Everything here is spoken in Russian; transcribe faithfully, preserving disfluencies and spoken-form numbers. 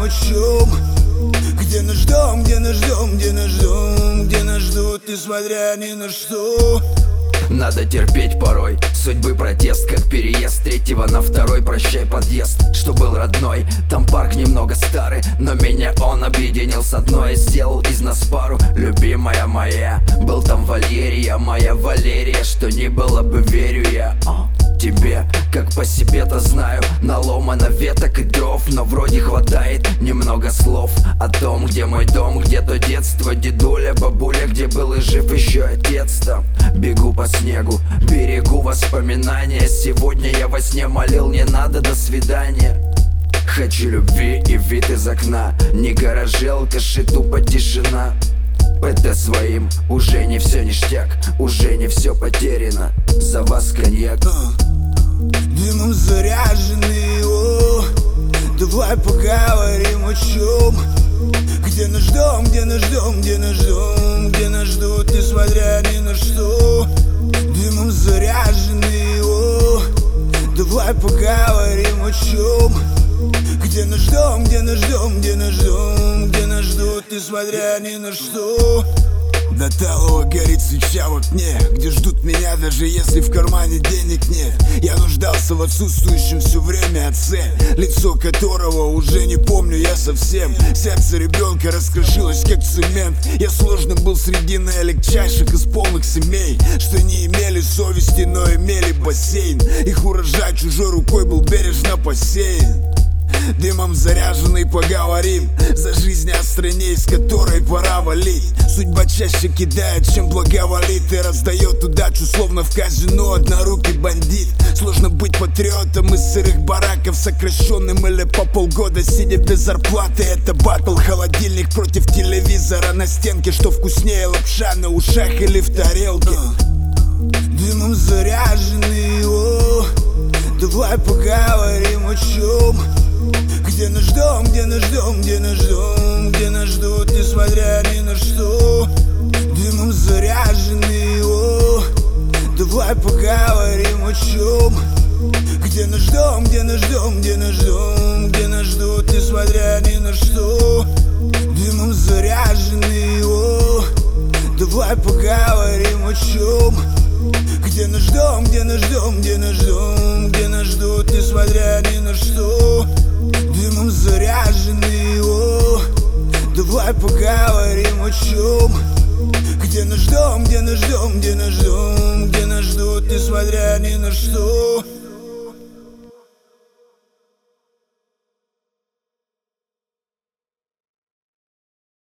о чем? Где нас ждем, где нас ждем, где нас ждем, где нас ждут, несмотря ни на что. Надо терпеть порой судьбы протест, как переезд третьего на второй. Прощай подъезд, что был родной. Там парк немного старый, но меня он объединил с одной. Сделал из нас пару, любимая моя. Был там Валерия, моя Валерия. Что ни было бы, верю я а, тебе, как по себе-то знаю. Наломано веток и дров, но вроде хватает немного слов о том, где мой дом, где то детство. Дедуля, бабуля, где был и жив еще отец там. Бегу по снегу, берегу воспоминания. Сегодня я во сне молил, не надо, до свидания. Хочу любви и вид из окна. Не гаражи, алкаши, тупо тишина. ПТ своим, уже не все ништяк, уже не все потеряно. За вас коньяк. Дымом заряженный, о, давай поговорим о чем? Где нас ждем, где нас ждем, где нас ждем, где нас ждут, несмотря ни на что. Дымом заряженный, о, давай поговорим о чем? Где нас ждем, где нас ждем, где нас ждем, где нас ждут, несмотря ни на что. До талого горит свеча в окне, где ждут меня, даже если в кармане денег нет. Я нуждался в отсутствующем все время отце, лицо которого уже не помню я совсем. Сердце ребенка раскрошилось как цемент. Я сложным был среди наилегчайших из полных семей, что не имели совести, но имели бассейн. Их урожай чужой рукой был бережно посеян. Дымом заряженный поговорим за жизнь о стране, из которой пора валить. Судьба чаще кидает, чем благоволит, и раздает удачу, словно в казино однорукий бандит. Сложно быть патриотом из сырых бараков, сокращенным или по полгода сидя без зарплаты. Это батл, холодильник против телевизора на стенке. Что вкуснее, лапша на ушах или в тарелке? Дымом заряженный, о, давай поговорим о чем? Где нас ждем, где нас ждем, где нас ждем, где нас ждут, несмотря ни на что. Дымом заряженный, о, давай поговорим о чем? Где нас ждем, где нас ждем, где нас ждем, где нас ждут, несмотря ни на что. Дымом заряженный, о, давай поговорим о чем? Где нас ждем, где нас ждем, где нас ждем, где нас ждут, несмотря ни на что. Дымом заряженный, о, давай поговорим о чем? Где нас ждем, где нас ждем, где нас ждем, где нас ждут, несмотря ни на что.